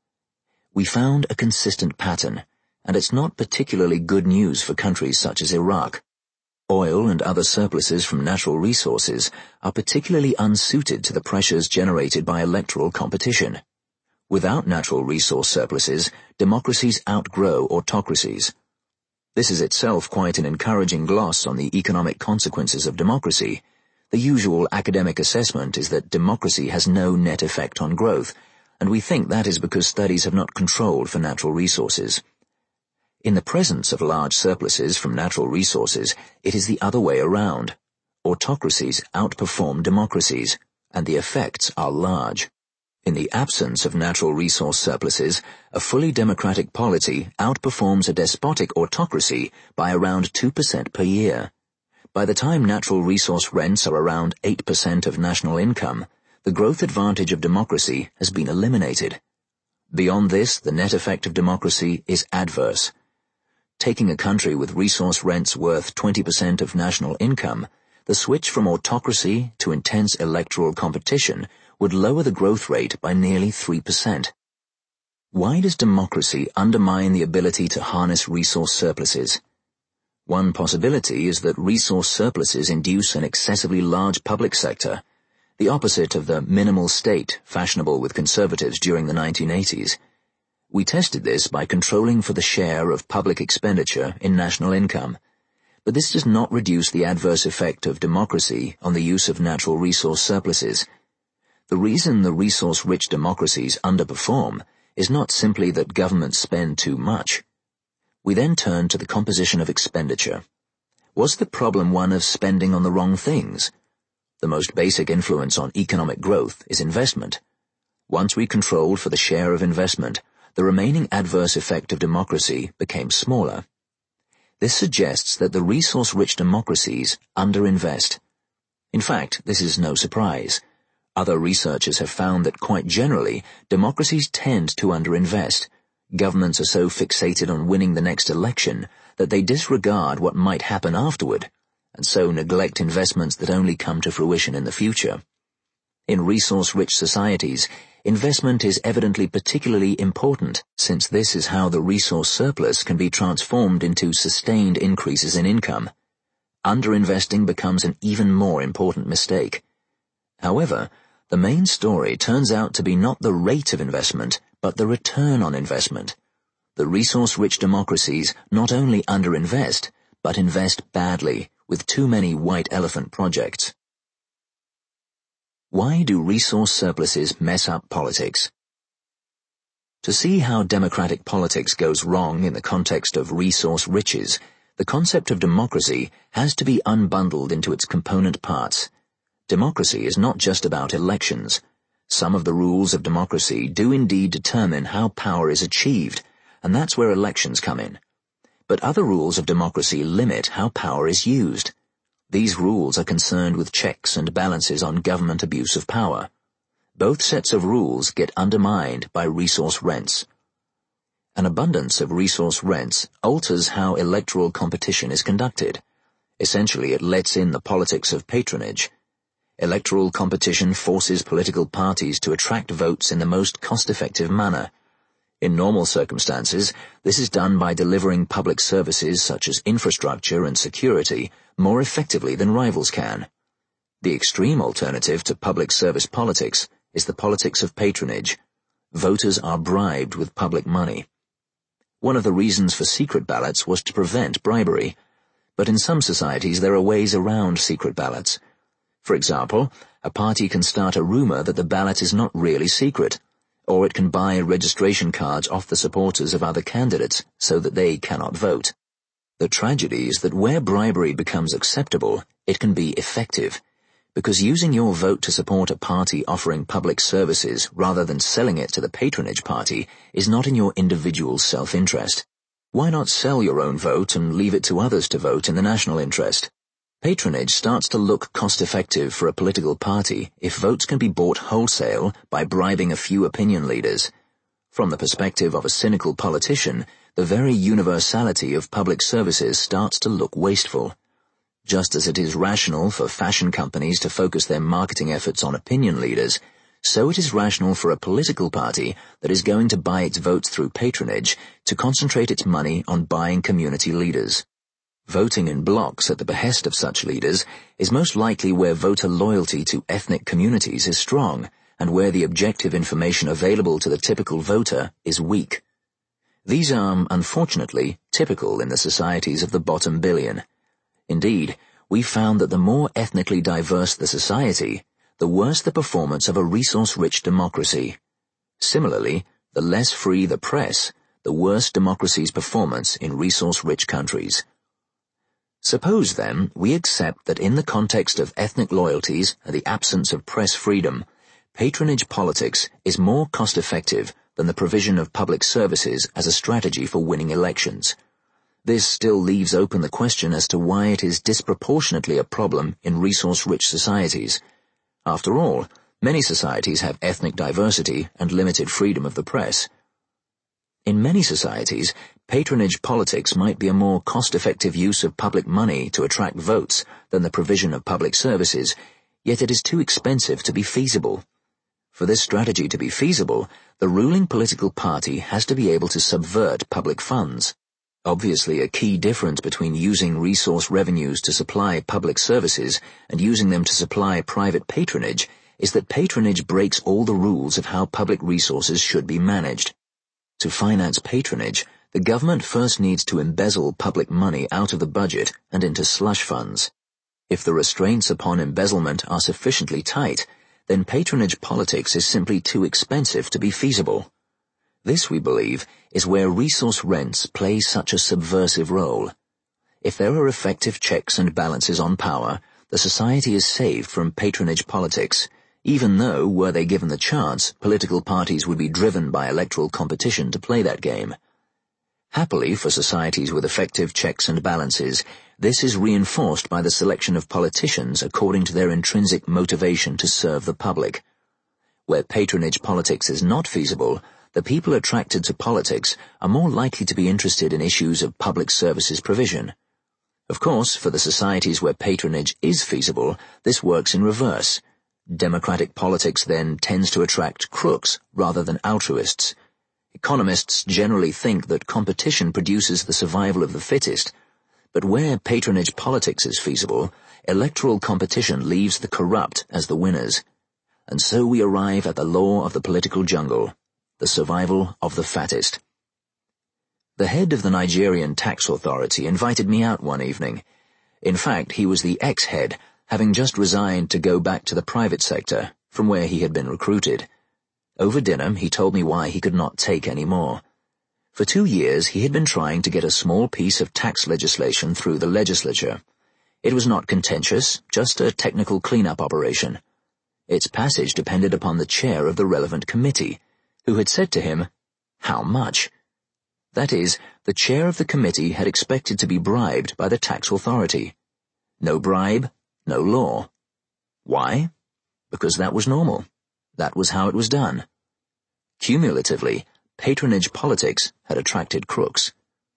We found a consistent pattern, and it's not particularly good news for countries such as Iraq. Oil and other surpluses from natural resources are particularly unsuited to the pressures generated by electoral competition. Without natural resource surpluses, democracies outgrow autocracies. This is itself quite an encouraging gloss on the economic consequences of democracy. The usual academic assessment is that democracy has no net effect on growth, and we think that is because studies have not controlled for natural resources. In the presence of large surpluses from natural resources, it is the other way around. Autocracies outperform democracies, and the effects are large. In the absence of natural resource surpluses, a fully democratic polity outperforms a despotic autocracy by around two percent per year. By the time natural resource rents are around eight percent of national income, the growth advantage of democracy has been eliminated. Beyond this, the net effect of democracy is adverse. Taking a country with resource rents worth twenty percent of national income, the switch from autocracy to intense electoral competition would lower the growth rate by nearly three percent. Why does democracy undermine the ability to harness resource surpluses? One possibility is that resource surpluses induce an excessively large public sector, the opposite of the minimal state fashionable with conservatives during the nineteen eighties. We tested this by controlling for the share of public expenditure in national income, but this does not reduce the adverse effect of democracy on the use of natural resource surpluses. The reason the resource-rich democracies underperform is not simply that governments spend too much. We then turn to the composition of expenditure. Was the problem one of spending on the wrong things? The most basic influence on economic growth is investment. Once we controlled for the share of investment, the remaining adverse effect of democracy became smaller. This suggests that the resource-rich democracies underinvest. In fact, this is no surprise. Other researchers have found that quite generally, democracies tend to underinvest. Governments are so fixated on winning the next election that they disregard what might happen afterward, and so neglect investments that only come to fruition in the future. In resource-rich societies, investment is evidently particularly important, since this is how the resource surplus can be transformed into sustained increases in income. Underinvesting becomes an even more important mistake. However, the main story turns out to be not the rate of investment, but the return on investment. The resource-rich democracies not only underinvest, but invest badly, with too many white elephant projects. Why do resource surpluses mess up politics? To see how democratic politics goes wrong in the context of resource riches, the concept of democracy has to be unbundled into its component parts. Democracy is not just about elections. Some of the rules of democracy do indeed determine how power is achieved, and that's where elections come in. But other rules of democracy limit how power is used. These rules are concerned with checks and balances on government abuse of power. Both sets of rules get undermined by resource rents. An abundance of resource rents alters how electoral competition is conducted. Essentially, it lets in the politics of patronage. Electoral competition forces political parties to attract votes in the most cost-effective manner. In normal circumstances, this is done by delivering public services such as infrastructure and security more effectively than rivals can. The extreme alternative to public service politics is the politics of patronage. Voters are bribed with public money. One of the reasons for secret ballots was to prevent bribery, but in some societies there are ways around secret ballots. For example, a party can start a rumor that the ballot is not really secret, or it can buy registration cards off the supporters of other candidates so that they cannot vote. The tragedy is that where bribery becomes acceptable, it can be effective, because using your vote to support a party offering public services rather than selling it to the patronage party is not in your individual self-interest. Why not sell your own vote and leave it to others to vote in the national interest? Patronage starts to look cost-effective for a political party if votes can be bought wholesale by bribing a few opinion leaders. From the perspective of a cynical politician, the very universality of public services starts to look wasteful. Just as it is rational for fashion companies to focus their marketing efforts on opinion leaders, so it is rational for a political party that is going to buy its votes through patronage to concentrate its money on buying community leaders. Voting in blocks at the behest of such leaders is most likely where voter loyalty to ethnic communities is strong, and where the objective information available to the typical voter is weak. These are, unfortunately, typical in the societies of the bottom billion. Indeed, we found that the more ethnically diverse the society, the worse the performance of a resource-rich democracy. Similarly, the less free the press, the worse democracy's performance in resource-rich countries. Suppose, then, we accept that in the context of ethnic loyalties and the absence of press freedom, patronage politics is more cost-effective than the provision of public services as a strategy for winning elections. This still leaves open the question as to why it is disproportionately a problem in resource-rich societies. After all, many societies have ethnic diversity and limited freedom of the press. In many societies, patronage politics might be a more cost-effective use of public money to attract votes than the provision of public services, yet it is too expensive to be feasible. For this strategy to be feasible, the ruling political party has to be able to subvert public funds. Obviously, a key difference between using resource revenues to supply public services and using them to supply private patronage is that patronage breaks all the rules of how public resources should be managed. To finance patronage, the government first needs to embezzle public money out of the budget and into slush funds. If the restraints upon embezzlement are sufficiently tight, then patronage politics is simply too expensive to be feasible. This, we believe, is where resource rents play such a subversive role. If there are effective checks and balances on power, the society is saved from patronage politics, even though, were they given the chance, political parties would be driven by electoral competition to play that game. Happily for societies with effective checks and balances, this is reinforced by the selection of politicians according to their intrinsic motivation to serve the public. Where patronage politics is not feasible, the people attracted to politics are more likely to be interested in issues of public services provision. Of course, for the societies where patronage is feasible, this works in reverse. Democratic politics then tends to attract crooks rather than altruists. Economists generally think that competition produces the survival of the fittest, but where patronage politics is feasible, electoral competition leaves the corrupt as the winners. And so we arrive at the law of the political jungle, the survival of the fattest. The head of the Nigerian tax authority invited me out one evening. In fact, he was the ex-head, having just resigned to go back to the private sector, from where he had been recruited. Over dinner, he told me why he could not take any more. For two years, he had been trying to get a small piece of tax legislation through the legislature. It was not contentious, just a technical clean-up operation. Its passage depended upon the chair of the relevant committee, who had said to him, "How much?" That is, the chair of the committee had expected to be bribed by the tax authority. No bribe, no law. Why? Because that was normal. That was how it was done. Cumulatively, patronage politics had attracted crooks.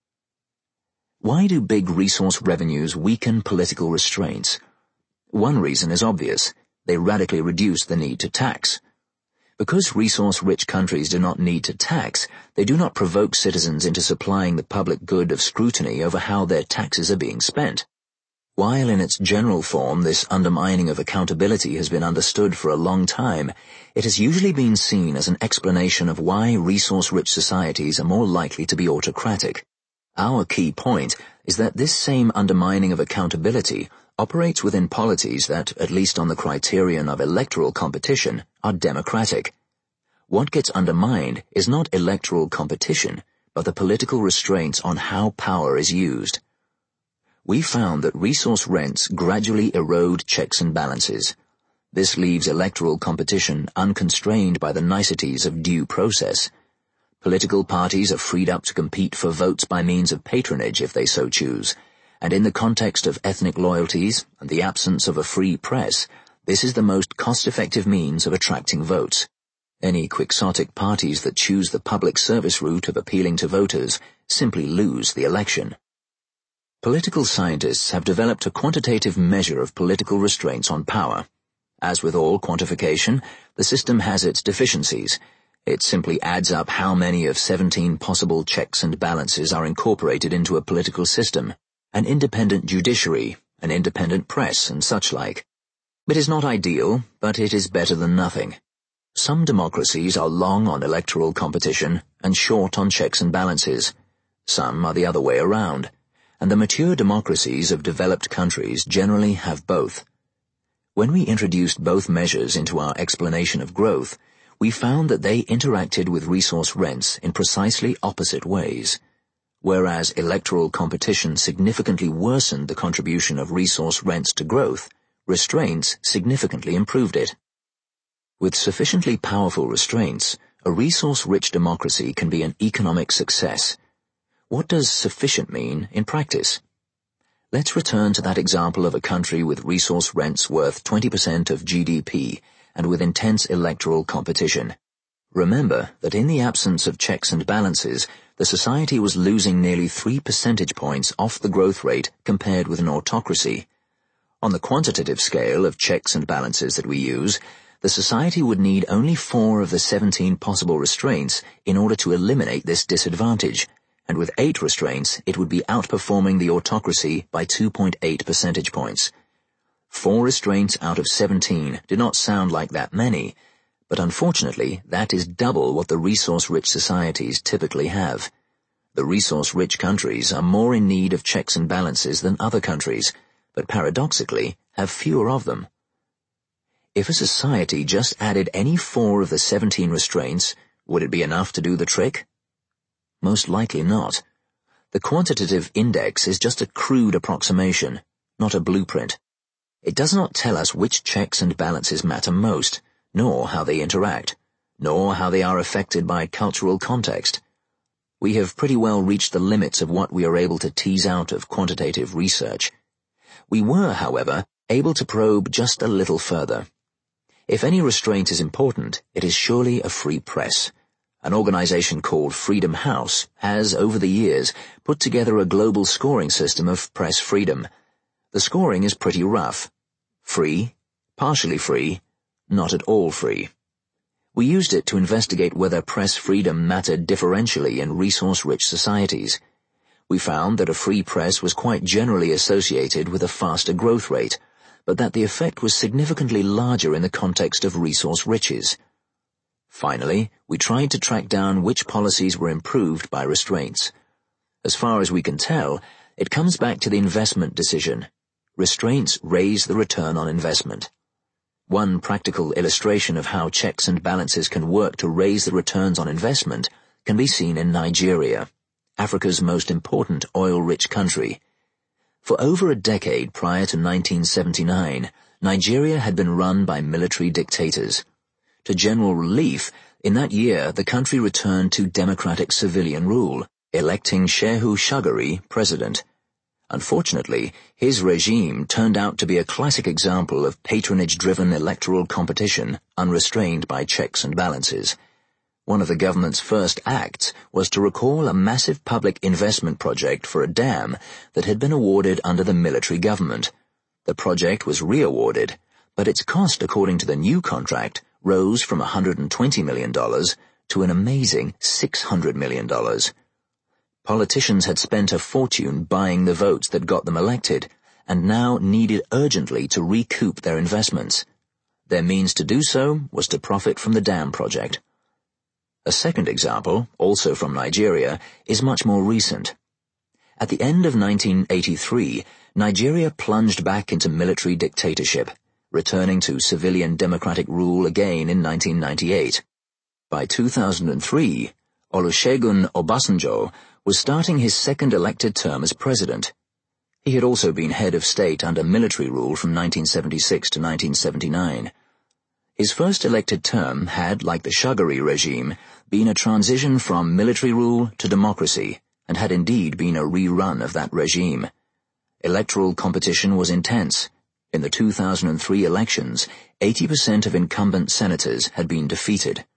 Why do big resource revenues weaken political restraints? One reason is obvious. They radically reduce the need to tax. Because resource-rich countries do not need to tax, they do not provoke citizens into supplying the public good of scrutiny over how their taxes are being spent. While in its general form this undermining of accountability has been understood for a long time, it has usually been seen as an explanation of why resource-rich societies are more likely to be autocratic. Our key point is that this same undermining of accountability operates within polities that, at least on the criterion of electoral competition, are democratic. What gets undermined is not electoral competition, but the political restraints on how power is used. We found that resource rents gradually erode checks and balances. This leaves electoral competition unconstrained by the niceties of due process. Political parties are freed up to compete for votes by means of patronage if they so choose, and in the context of ethnic loyalties and the absence of a free press, this is the most cost-effective means of attracting votes. Any quixotic parties that choose the public service route of appealing to voters simply lose the election. Political scientists have developed a quantitative measure of political restraints on power. As with all quantification, the system has its deficiencies. It simply adds up how many of seventeen possible checks and balances are incorporated into a political system, an independent judiciary, an independent press, and such like. It is not ideal, but it is better than nothing. Some democracies are long on electoral competition and short on checks and balances. Some are the other way around, and the mature democracies of developed countries generally have both. When we introduced both measures into our explanation of growth, we found that they interacted with resource rents in precisely opposite ways. Whereas electoral competition significantly worsened the contribution of resource rents to growth, restraints significantly improved it. With sufficiently powerful restraints, a resource-rich democracy can be an economic success. What does sufficient mean in practice? Let's return to that example of a country with resource rents worth twenty percent of G D P and with intense electoral competition. Remember that in the absence of checks and balances, the society was losing nearly three percentage points off the growth rate compared with an autocracy. On the quantitative scale of checks and balances that we use, the society would need only four of the seventeen possible restraints in order to eliminate this disadvantage, and with eight restraints it would be outperforming the autocracy by two point eight percentage points. Four restraints out of seventeen did not sound like that many, but unfortunately that is double what the resource-rich societies typically have. The resource-rich countries are more in need of checks and balances than other countries, but paradoxically have fewer of them. If a society just added any four of the seventeen restraints, would it be enough to do the trick? Most likely not. The quantitative index is just a crude approximation, not a blueprint. It does not tell us which checks and balances matter most, nor how they interact, nor how they are affected by cultural context. We have pretty well reached the limits of what we are able to tease out of quantitative research. We were, however, able to probe just a little further. If any restraint is important, it is surely a free press. An organization called Freedom House has, over the years, put together a global scoring system of press freedom. The scoring is pretty rough. Free, partially free, not at all free. We used it to investigate whether press freedom mattered differentially in resource-rich societies. We found that a free press was quite generally associated with a faster growth rate, but that the effect was significantly larger in the context of resource riches. Finally, we tried to track down which policies were improved by restraints. As far as we can tell, it comes back to the investment decision. Restraints raise the return on investment. One practical illustration of how checks and balances can work to raise the returns on investment can be seen in Nigeria, Africa's most important oil-rich country. For over a decade prior to nineteen seventy-nine, Nigeria had been run by military dictators. To general relief, in that year the country returned to democratic civilian rule, electing Shehu Shagari president. Unfortunately, his regime turned out to be a classic example of patronage-driven electoral competition unrestrained by checks and balances. One of the government's first acts was to recall a massive public investment project for a dam that had been awarded under the military government. The project was re-awarded, but its cost according to the new contract rose from one hundred twenty million dollars to an amazing six hundred million dollars. Politicians had spent a fortune buying the votes that got them elected, and now needed urgently to recoup their investments. Their means to do so was to profit from the dam project. A second example, also from Nigeria, is much more recent. At the end of nineteen eighty-three, Nigeria plunged back into military dictatorship, returning to civilian democratic rule again in nineteen ninety-eight. By two thousand three, Olusegun Obasanjo was starting his second elected term as president. He had also been head of state under military rule from nineteen seventy-six to nineteen seventy-nine. His first elected term had, like the Shagari regime, been a transition from military rule to democracy, and had indeed been a rerun of that regime. Electoral competition was intense. In the two thousand three elections, eighty percent of incumbent senators had been defeated.